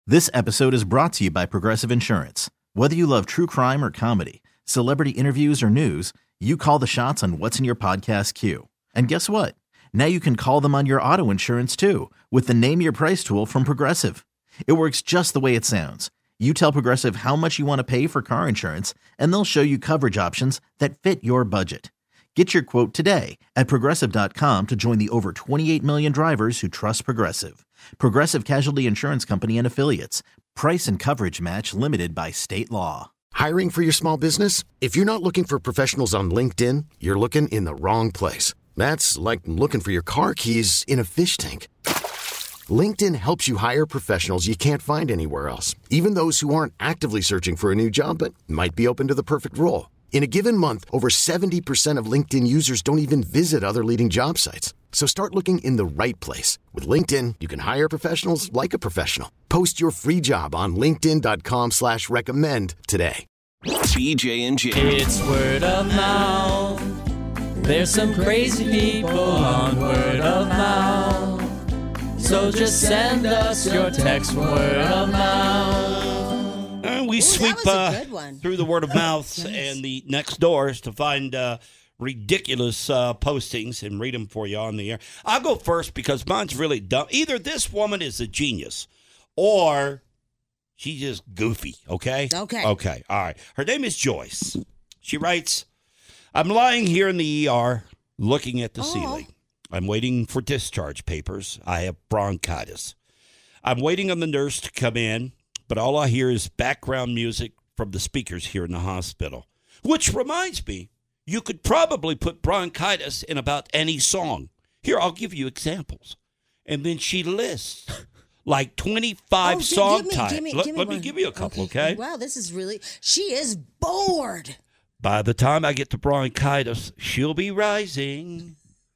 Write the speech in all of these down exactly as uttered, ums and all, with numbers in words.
This episode is brought to you by Progressive Insurance. Whether you love true crime or comedy, celebrity interviews or news, you call the shots on what's in your podcast queue. And guess what? Now you can call them on your auto insurance too with the Name Your Price tool from Progressive. It works just the way it sounds. You tell Progressive how much you want to pay for car insurance, and they'll show you coverage options that fit your budget. Get your quote today at Progressive dot com to join the over twenty-eight million drivers who trust Progressive. Progressive Casualty Insurance Company and Affiliates. Price and coverage match limited by state law. Hiring for your small business? If you're not looking for professionals on LinkedIn, you're looking in the wrong place. That's like looking for your car keys in a fish tank. LinkedIn helps you hire professionals you can't find anywhere else, even those who aren't actively searching for a new job but might be open to the perfect role. In a given month, over seventy percent of LinkedIn users don't even visit other leading job sites. So start looking in the right place. With LinkedIn, you can hire professionals like a professional. Post your free job on linkedin dot com slash recommend today. B J and J. It's word of mouth. There's some crazy people on word of mouth. So just send us your text word of mouth. And we Ooh, sweep that was a uh, good one. through the word of mouth Nice. and the next doors to find uh, ridiculous uh, postings and read them for you on the air. I'll go first because mine's really dumb. Either this woman is a genius or she's just goofy, okay? Okay. Okay, all right. Her name is Joyce. She writes, I'm lying here in the E R looking at the Oh. ceiling. I'm waiting for discharge papers. I have bronchitis. I'm waiting on the nurse to come in, but all I hear is background music from the speakers here in the hospital. Which reminds me, you could probably put bronchitis in about any song. Here, I'll give you examples. And then she lists like twenty-five Oh, song give me, titles. give me, Let, give me let me one. give you a couple, okay? Wow, this is really. She is bored. By the time I get to bronchitis, she'll be rising.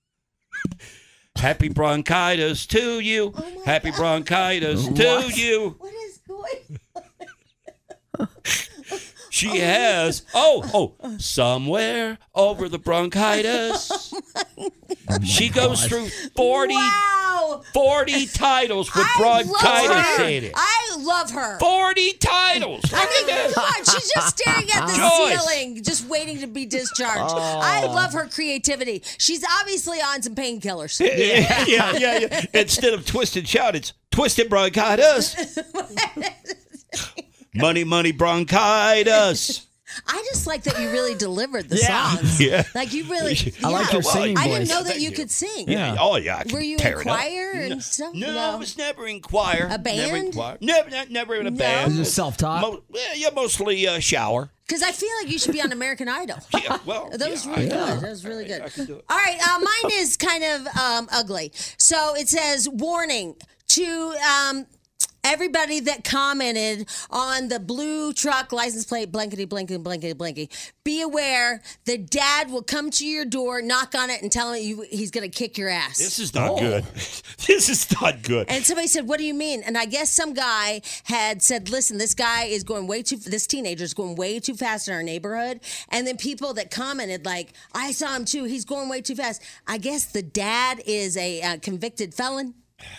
Happy bronchitis to you. Oh my Happy God. bronchitis to What? you. What is going She has, oh, oh, somewhere over the bronchitis. She goes through forty, Wow. forty titles with I love bronchitis her. in it. I love her. forty titles. I mean, what? She's just staring at the Joyce. ceiling, just waiting to be discharged. I love her creativity. She's obviously on some painkillers. Yeah, yeah, yeah, yeah. Instead of twisted shout, it's twisted bronchitis. Money, money, bronchitis. I just like that you really delivered the Yeah. songs. Yeah. Like you really. I like yeah. your singing I didn't voice. know that Thank you you. could sing. Yeah. Oh, yeah. I can Were you tear in it up. choir and no, stuff? No, No. I was never in choir. A Never in band? choir. Never, not- never in a No. band. Is it self-taught? Mo- yeah, yeah, mostly uh, shower. Because I feel like you should be on American Idol. Yeah, well, That was yeah, really I- good. That was really good. I can do it. All right, uh, mine is kind of um, ugly. So it says, warning to um, everybody that commented on the blue truck license plate, blankety, blankety, blankety, blankety. Be aware, the dad will come to your door, knock on it, and tell you he's going to kick your ass. This is not Oh. good. This is not good. And somebody said, "What do you mean?" And I guess some guy had said, "Listen, this guy is going way too. This teenager is going way too fast in our neighborhood." And then people that commented, like, "I saw him too. He's going way too fast." I guess the dad is a uh, convicted felon.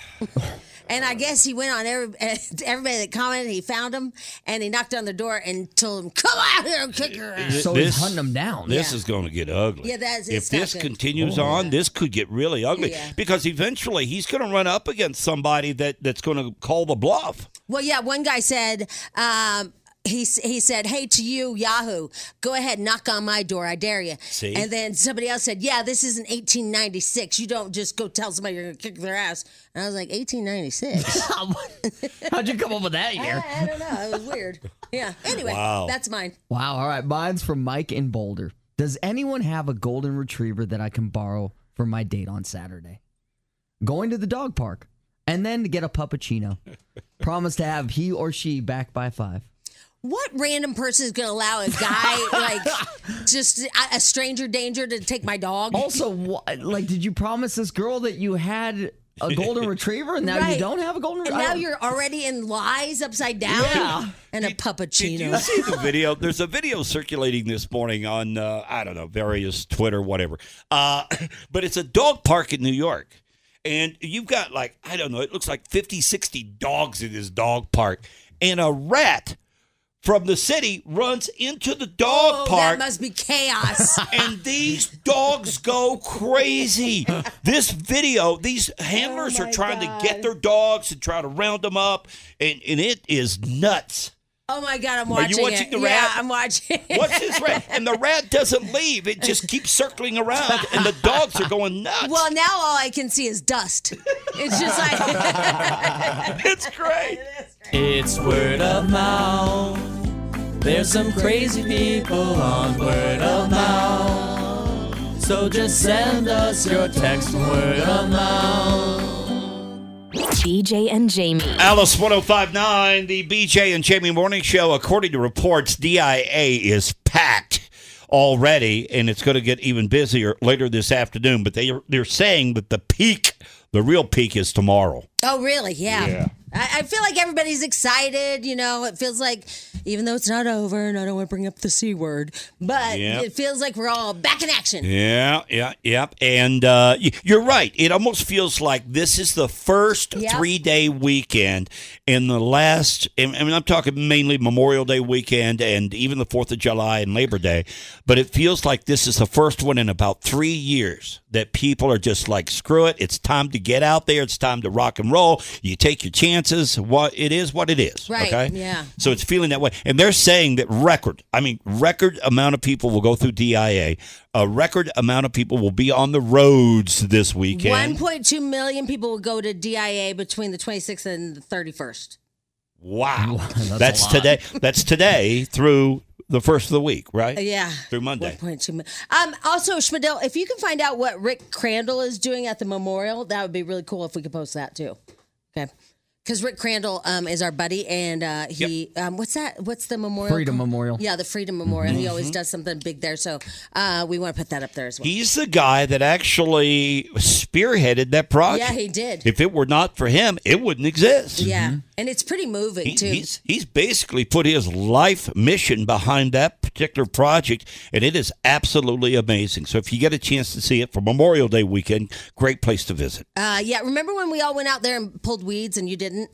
And I guess he went on every, everybody that commented. He found him and he knocked on the door and told him, "Come out here and kick your ass." So This- he's hunting them down. This Yeah. is going to get ugly. Yeah, that's- if it's not this good. continues on, this could get really ugly Yeah. because eventually he's going to run up against somebody that, that's going to call the bluff. Well, yeah, one guy said, um, he, he said, "Hey, to you, Yahoo, go ahead, knock on my door. I dare you." See? And then somebody else said, "Yeah, this isn't eighteen ninety-six. You don't just go tell somebody you're going to kick their ass." And I was like, eighteen ninety-six? How'd you come up with that year? I, I don't know. It was weird. Yeah. Anyway, Wow. that's mine. Wow. All right. Mine's from Mike in Boulder. Does anyone have a golden retriever that I can borrow for my date on Saturday? Going to the dog park and then to get a puppuccino. Promise to have he or she back by five. What random person is going to allow a guy, like, just a, a stranger danger to take my dog? Also, wh- like, did you promise this girl that you had a golden retriever and now you Right. don't have a golden And retriever? now you're already in lies upside down Yeah. and a Did puppuccino. you see the video? There's a video circulating this morning on, uh, I don't know, various Twitter, whatever. Uh, but it's a dog park in New York. and you've got like, I don't know, it looks like fifty, sixty dogs in this dog park, and a rat from the city runs into the dog Oh, park. that must be chaos. And these dogs go crazy. This video, these handlers Oh, are my trying God. to get their dogs and try to round them up, and, and it is nuts. Oh my God, I'm Are watching you watching it. the Yeah, rat? I'm watching it. What's this rat? And the rat doesn't leave. It just keeps circling around, and the dogs are going nuts. Well, now all I can see is dust. It's just like It's great. It's word of mouth. There's some crazy people on word of mouth. So just send us your text word of mouth. B J and Jamie. Alice one oh five point nine, the B J and Jamie Morning Show. According to reports, D I A is packed already, and it's going to get even busier later this afternoon. But they, they're saying that the peak, the real peak, is tomorrow. Oh, really? Yeah. Yeah. I, I feel like everybody's excited. You know, it feels like, even though it's not over, and I don't want to bring up the C word, but Yep. it feels like we're all back in action. Yeah, yeah, yeah. And uh, y- you're right. It almost feels like this is the first Yep. three-day weekend in the last, I mean, I'm talking mainly Memorial Day weekend and even the fourth of July and Labor Day, but it feels like this is the first one in about three years that people are just like, screw it, it's time to get out there, it's time to rock and roll, you take your chances, what it is what it is. Right, Okay? yeah. So it's feeling that way. And they're saying that record, I mean, record amount of people will go through D I A. A record amount of people will be on the roads this weekend. one point two million people will go to D I A between the twenty-sixth and the thirty-first. Wow. That's a That's lot. today. That's today through the first of the week, right? Uh, Yeah. Through Monday. one point two million. Um, also, Schmidl, if you can find out what Rick Crandall is doing at the memorial, that would be really cool if we could post that too. Okay. Because Rick Crandall um, is our buddy, and uh, he, um, what's that? What's the memorial? Freedom called? Memorial. Yeah, the Freedom Memorial. He Mm-hmm. always does something big there, so uh, we want to put that up there as well. He's the guy that actually spearheaded that project. Yeah, he did. If it were not for him, it wouldn't exist. Yeah, and it's pretty moving He- too. he's he's basically put his life mission behind that particular project, and it is absolutely amazing. So if you get a chance to see it for Memorial Day weekend, great place to visit. Uh, yeah, remember when we all went out there and pulled weeds and you didn't?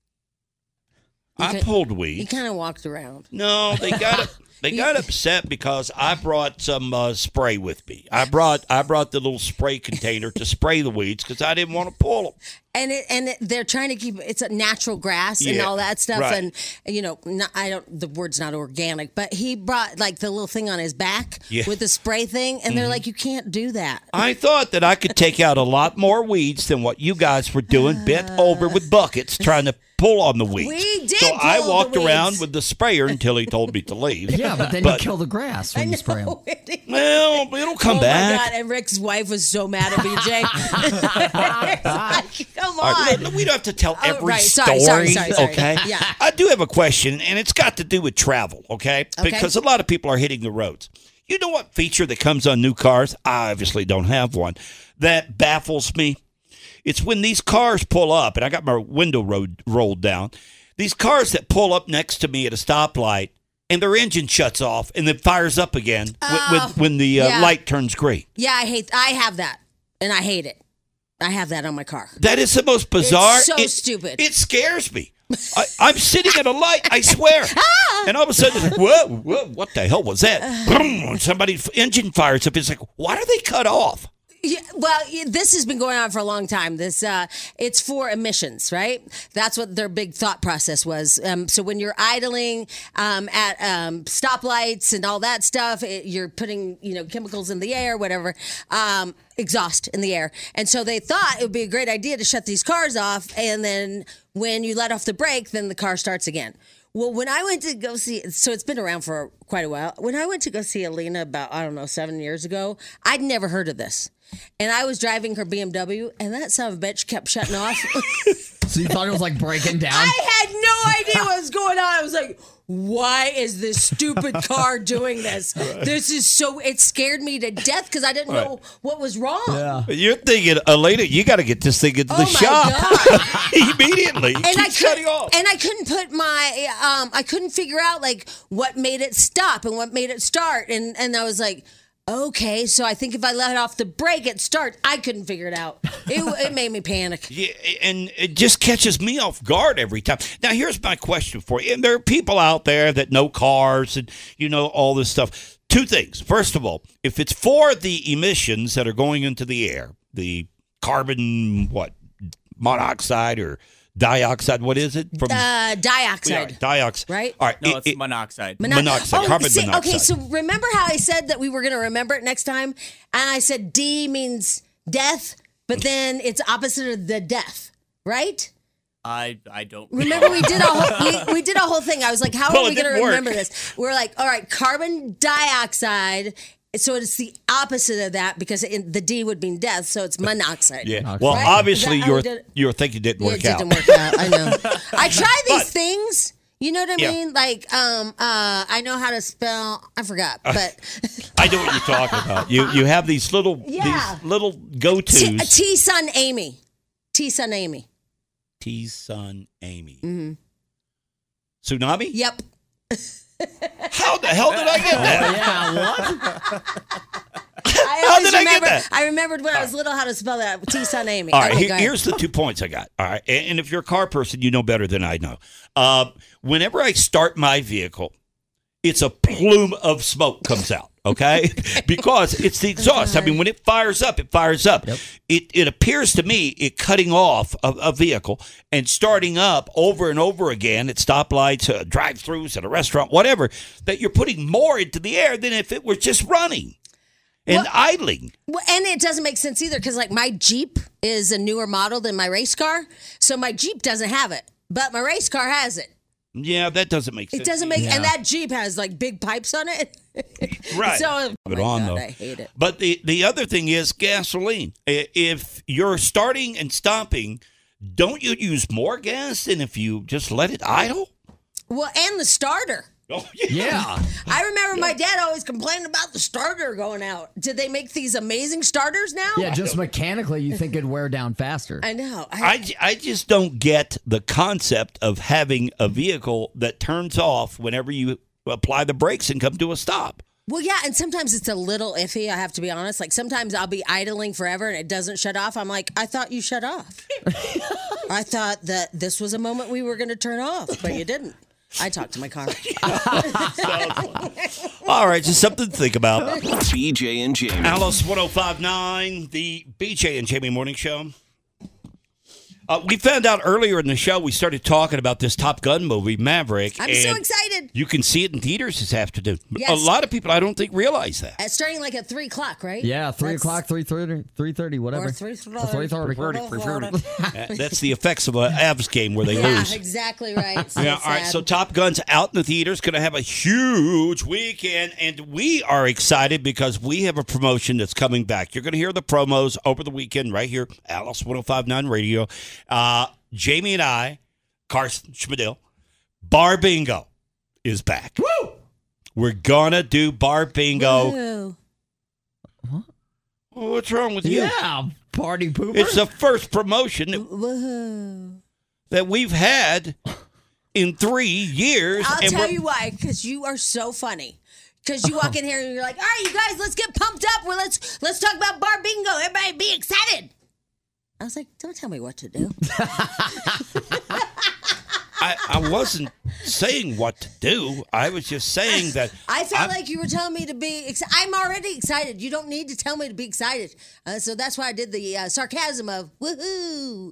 You I could- pulled You weeds. kind of walked around. No, they got they got upset because I brought some uh, spray with me. I brought I brought the little spray container to spray the weeds because I didn't want to pull them. And it, and it, they're trying to keep it's a natural grass and Yeah, all that stuff, right. and you know, not, I don't. The word's not organic, but he brought like the little thing on his back Yeah. with the spray thing, and they're like, you can't do that. I thought that I could take out a lot more weeds than what you guys were doing, bent over with buckets trying to pull on the weeds. We did So I pull the walked around weeds. with the sprayer until he told me to leave. Yeah, but then But- you kill the grass when you spray them. Well, it'll come oh back. my god! And Rick's wife was so mad at B J. Like, come All on. right, no, we don't have to tell Oh, every right. story, Sorry, sorry, sorry, sorry. okay? Yeah. I do have a question, and it's got to do with travel, okay? Okay. Because a lot of people are hitting the roads. You know what feature that comes on new cars? I obviously don't have one. That baffles me. It's when these cars pull up, and I got my window road rolled down. These cars that pull up next to me at a stoplight, and their engine shuts off and then fires up again Oh, when, when, when the uh, yeah. light turns green. Yeah, I hate. I have that, and I hate it. I have that on my car. That is the most bizarre. so it, stupid. It scares me. I, I'm sitting at a light, I swear. And all of a sudden, it's like, whoa, whoa, what the hell was that? Boom, somebody's engine fires up. It's like, why are they cut off? Yeah, well, y- this has been going on for a long time. This uh, it's for emissions, right? That's what their big thought process was. Um, so when you're idling um, at um, stoplights and all that stuff, it, you're putting you know chemicals in the air, whatever, um, exhaust in the air. And so they thought it would be a great idea to shut these cars off, and then when you let off the brake, then the car starts again. Well, when I went to go see, so it's been around for quite a while. When I went to go see Alina about, I don't know, seven years ago, I'd never heard of this. And I was driving her B M W, and that son of a bitch kept shutting off. So you thought it was like breaking down? I had no idea what was going on. I was like, why is this stupid car doing this? This is so, it scared me to death because I didn't know what was wrong. Yeah. You're thinking, Elena, you got to get this thing into Oh the my shop God. immediately. It And I, keeps shutting could, off. and I couldn't put my, um, I couldn't figure out like what made it stop and what made it start. And, and I was like, Okay, so I think if I let off the brake at start, I couldn't figure it out. It, it made me panic. Yeah, and it just catches me off guard every time. Now, here's my question for you. And there are people out there that know cars and, you know, all this stuff. Two things. First of all, if it's for the emissions that are going into the air, the carbon, what, monoxide or dioxide, what is it? From uh, dioxide. Yeah, dioxide. Right? All right. No, it- it's it- monoxide. Mono- Monoxide, carbon see, monoxide. Okay, so remember how I said that we were going to remember it next time? And I said D means death, but then it's opposite of the death, right? I I don't Remember we did a whole we, we did a whole thing. I was like, how Well, are it we going to didn't work. remember this? We're like, all right, carbon dioxide. So it's the opposite of that because it, the D would mean death, so it's monoxide. Yeah. Well, Right? obviously, Is that how your we did it? your thinking didn't Yeah, work it out. didn't work out. I know. I try these But- things. You know what I Yeah. mean? Like, um, uh, I know how to spell. I forgot, but I know what you're talking about. You you have these little Yeah. these little go T, tos. T son Amy, T son Amy. T son Amy. Mm-hmm. Tsunami? Yep. How the hell did I get that? Yeah, what? I How always did I get remember. that? I remembered when I was little how to spell that. T son Amy. All right, Okay, here- go ahead. here's the two points I got. All right, and, and if you're a car person, you know better than I know. Uh, whenever I start my vehicle, it's a plume of smoke comes out. Okay, because it's the exhaust. I mean, when it fires up, it fires up. Yep. It it appears to me it cutting off a, a vehicle and starting up over and over again at stoplights, uh, drive-throughs, at a restaurant, whatever. That you're putting more into the air than if it were just running and Well- idling. Well, and it doesn't make sense either because, like, my Jeep is a newer model than my race car, so my Jeep doesn't have it, but my race car has it. Yeah, that doesn't make sense. It doesn't make, Yeah. and that Jeep has like big pipes on it. Right. So, oh But my on God, though. I hate it. But the the other thing is gasoline. I- If you're starting and stopping, don't you use more gas than if you just let it idle? Well, and the starter. Oh Yeah. I remember my dad always complaining about the starter going out. Did they make these amazing starters now? Yeah, just mechanically, you think it'd wear down faster. I know. I, j- I just don't get the concept of having a vehicle that turns off whenever you apply the brakes and come to a stop. Well, yeah, and sometimes it's a little iffy, I have to be honest. Like sometimes I'll be idling forever and it doesn't shut off. I'm like, I thought you shut off. I thought that this was a moment we were going to turn off, but you didn't. I talked to my car. All right, just something to think about. B J and Jamie. Alice one oh five point nine, the B J and Jamie Morning Show. Uh, we found out earlier in the show, we started talking about this Top Gun movie, Maverick. I'm so and excited. You can see it in theaters this afternoon. Yes. A lot of people, I don't think, realize that. It's starting like at three o'clock, right? Yeah, three That's- o'clock, three thirty, three thirty, whatever. Or three thirty. Or three thirty. Uh, That's the effects of an Avs game where they Yeah, lose. exactly right. So Yeah, all right. sad. So Top Gun's out in the theaters, going to have a huge weekend, and we are excited because we have a promotion that's coming back. You're going to hear the promos over the weekend right here, Alice one oh five point nine Radio. Uh, Jamie and I, Carson Schmidl, Bar Bingo is back. Woo! We're gonna do Bar Bingo. Woohoo. Oh, what's wrong with you? Yeah, party pooper. It's the first promotion that, Woohoo. that we've had in three years. I'll and tell we're- you why, because you are so funny. Because you walk in here and you're like, all right, you guys, let's get pumped up. Well, let's let's talk about Bar Bingo. Everybody be excited. I was like, don't tell me what to do. I, I wasn't saying what to do. I was just saying that I felt I'm- like you were telling me to be excited. I'm already excited. You don't need to tell me to be excited. Uh, so that's why I did the uh, sarcasm of woohoo.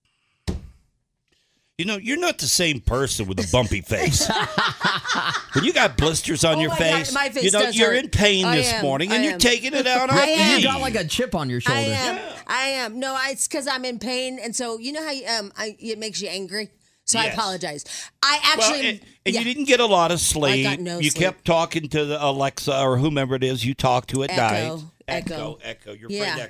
You know, you're not the same person with a bumpy face. When you got blisters on Oh your my God, face, my face you know, does you're hurt. in pain I this am, morning, I and you're am. taking it out on I am. me. You got like a chip on your shoulder. I am. I am. No, I, it's because I'm in pain. And so, you know how you, um, I, it makes you angry? So I Yes. apologize. I Well, actually. and, and yeah. you didn't get a lot of sleep. I got no you sleep. kept talking to the Alexa or whomever it is you talk to at Echo, night. echo. Echo. Echo. Your Yeah. friend Echo.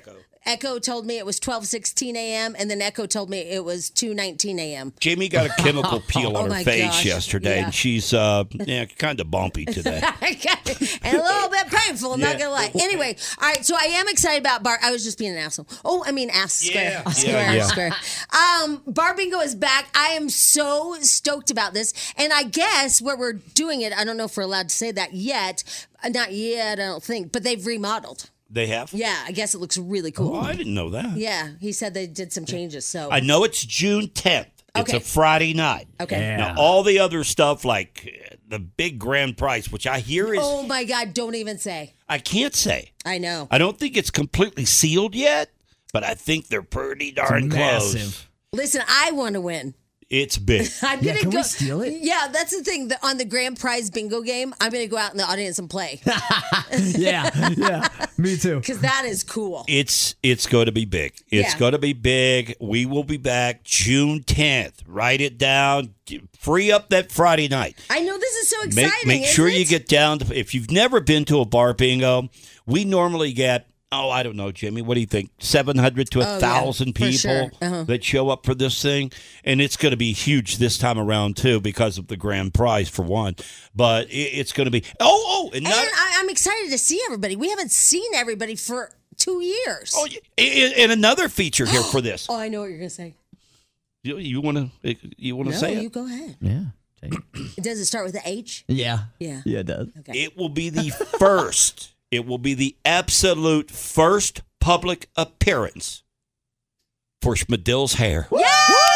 Echo told me it was twelve sixteen a.m. and then Echo told me it was two nineteen a.m. Jamie got a chemical peel Oh on my her face gosh. yesterday, Yeah. and she's uh, yeah, kind of bumpy today. And a little bit painful, I'm not Yeah. gonna lie. Anyway, all right, so I am excited about bar. I was just being an asshole. Oh, I mean ass square. Yeah. Square, Yeah, yeah. square. Um, Bar Bingo is back. I am so stoked about this. And I guess where we're doing it, I don't know if we're allowed to say that yet. Uh, Not yet, I don't think, but they've remodeled. They have? Yeah, I guess it looks really cool. Oh, I didn't know that. Yeah, he said they did some changes. So I know it's June tenth. It's Okay. a Friday night. Okay. Now, all the other stuff, like uh, the big grand prize, which I hear is, Oh my God! Don't even say. I can't say. I know. I don't think it's completely sealed yet, but I think they're pretty darn close. Massive. Listen, I want to win. It's big. I'm Yeah, gonna can go. we steal it? Yeah, that's the thing. The, on the grand prize bingo game, I'm gonna go out in the audience and play Yeah, yeah. Me too. because that is cool. It's it's going to be big. It's Yeah. going to be big. We will be back June tenth. Write it down. Free up that Friday night. I know this is so exciting. Make make sure isn't you it? get down to. If you've never been to a bar bingo, we normally get. Oh, I don't know, Jimmy. What do you think? Seven hundred to a Oh, yeah, thousand for people sure. Uh-huh. that show up for this thing, and it's going to be huge this time around too because of the grand prize for one. But it, it's going to be. Oh, oh, and And not. I, I'm excited to see everybody. We haven't seen everybody for two years. Oh, and, and another feature here for this. Oh, I know what you're gonna say. You, you want to? You want to No, say it? you go ahead. Yeah. Take it. Does it start with the H? Yeah. Yeah. Yeah, it does. Okay. It will be the first. It will be the absolute first public appearance for Schmidl's hair. Yeah!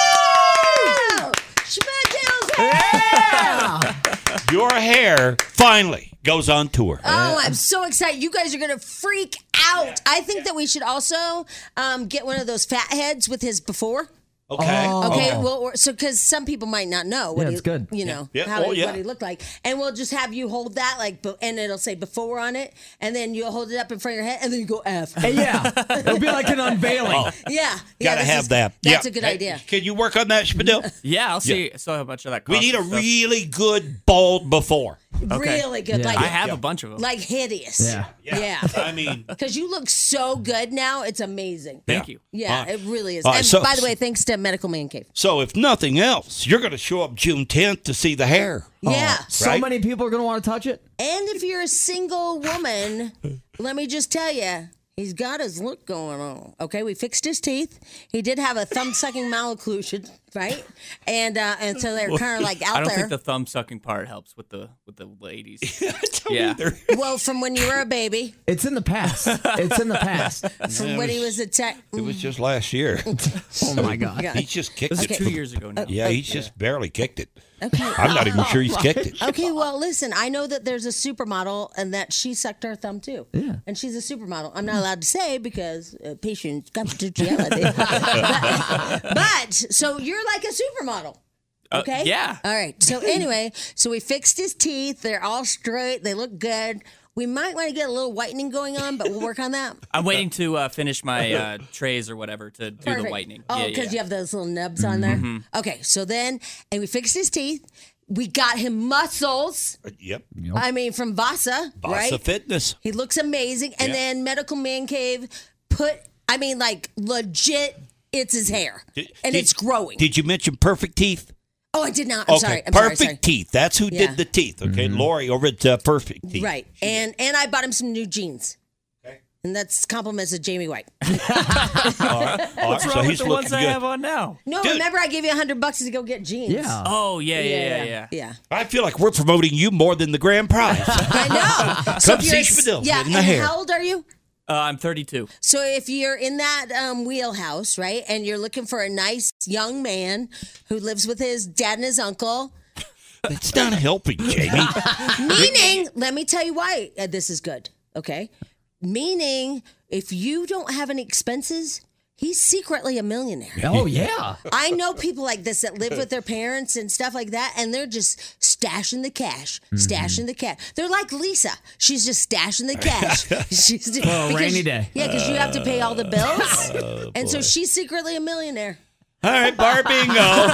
Schmidl's hair! Your hair finally goes on tour. Oh, I'm so excited. You guys are going to freak out. I think that we should also um, get one of those fat heads with his before. Okay. Oh. Okay, well, or- so because some people might not know what Yeah, he, it's good. you know, Yeah. how Oh, he, yeah. what he looked like, and we'll just have you hold that like, be- and it'll say before on it, and then you'll hold it up in front of your head, and then you go F. Hey, yeah. It'll be like an unveiling. Oh, yeah, yeah, gotta this have is- that. That's Yeah. a good Hey, idea. Can you work on that, Schmidl? Yeah, I'll see. So how much of that We costs need a and stuff. really good bald before. Okay. Really good, Yeah. like I have a bunch of them. like hideous. Yeah. yeah. I mean, Because you look so good now, it's amazing. Thank you. Yeah, All right. it really is. All right, and so- by the way, thanks to Medical Man Cave. so if nothing else, you're going to show up June tenth to see the hair. Yeah. So Right? many people are going to want to touch it. And if you're a single woman, let me just tell you, he's got his look going on. Okay, we fixed his teeth. He did have a thumb sucking malocclusion, right? And uh, and so they're kind of like out I don't there. think the thumb sucking part helps with the with the ladies. Don't Yeah. either. well, from when you were a baby, It's in the past. It's in the past. from when he was a tech. It was just last year. Oh, my God. Yeah. He just kicked This it. is two years ago now. Yeah, he's just barely kicked it. Okay. I'm not even sure he's kicked it. Okay, well, listen, I know that there's a supermodel and that she sucked her thumb too. Yeah. And she's a supermodel. I'm not allowed to say because uh, patient confidentiality. but, but, so you're like a supermodel. Uh, Okay? yeah. All right. So, anyway, so we fixed his teeth. They're all straight. They look good. We might want to get a little whitening going on, but we'll work on that. I'm waiting to uh, finish my uh, trays or whatever to do the Perfect. whitening. Oh, yeah, because yeah. you have those little nubs on there. Okay, so then, and we fixed his teeth. We got him muscles. Yep. I mean, from Vasa, Vasa right? Fitness. He looks amazing. And Yeah. then Medical Man Cave put, I mean, like legit, it's his hair, Did- and did- it's growing. Did you mention Perfect Teeth? oh, I did not. I'm okay, sorry. I'm Perfect sorry, sorry. Teeth. That's who Yeah. did the teeth. Okay, Lori over at uh, Perfect Teeth. Right. And and I bought him some new jeans. And that's compliments of Jamie White. All right. All right. What's So wrong he's with the ones looking I good. have on now? No, Dude. remember I gave you a hundred bucks to go get jeans. Yeah. Oh yeah, yeah, yeah, yeah. Yeah. I feel like we're promoting you more than the grand prize. I know. Come if you're see a- Schmidl Yeah. in the And hair. how old are you? Uh, I'm thirty-two. So if you're in that um, wheelhouse, right, and you're looking for a nice young man who lives with his dad and his uncle, It's not helping, Jamie. meaning, let me tell you why uh, this is good, okay? Meaning, if you don't have any expenses, he's secretly a millionaire. Oh, yeah. I know people like this that live with their parents and stuff like that, and they're just stashing the cash, stashing the cash. They're like Lisa. She's just stashing the cash. She's just, Oh, because- rainy day. Yeah, because you have to pay all the bills. and so she's secretly a millionaire. All right, Bar Bingo.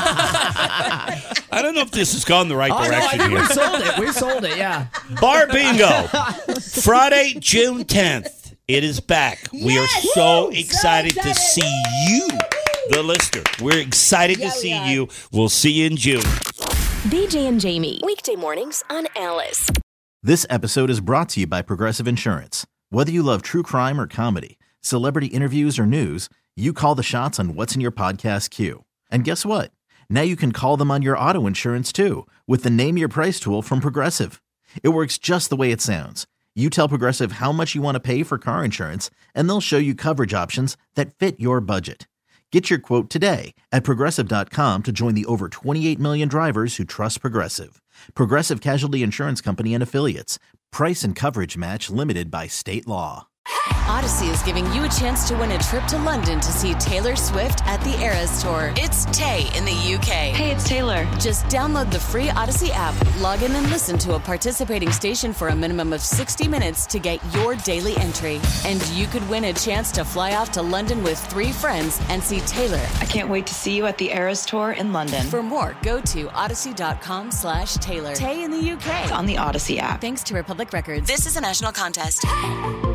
I don't know if this has gone the right Oh, no, I direction think we here. sold it. We sold it, yeah. Bar Bingo. Friday, June tenth. It is back. We are Yes! so Woo! excited So to excited. see you, the listener. We're excited Yeah, to we see are. you. We'll see you in June. B J and Jamie. Weekday mornings on Alice. This episode is brought to you by Progressive Insurance. Whether you love true crime or comedy, celebrity interviews or news, you call the shots on what's in your podcast queue. And guess what? Now you can call them on your auto insurance too with the Name Your Price tool from Progressive. It works just the way it sounds. You tell Progressive how much you want to pay for car insurance, and they'll show you coverage options that fit your budget. Get your quote today at Progressive dot com to join the over twenty-eight million drivers who trust Progressive. Progressive Casualty Insurance Company and Affiliates. Price and coverage match limited by state law. Odyssey is giving you a chance to win a trip to London to see Taylor Swift at the Eras Tour. It's Tay in the U K. Hey, it's Taylor. Just download the free Odyssey app, log in and listen to a participating station for a minimum of sixty minutes to get your daily entry. And you could win a chance to fly off to London with three friends and see Taylor. I can't wait to see you at the Eras Tour in London. For more, go to odyssey.com slash Taylor. Tay in the U K. It's on the Odyssey app. Thanks to Republic Records. This is a national contest.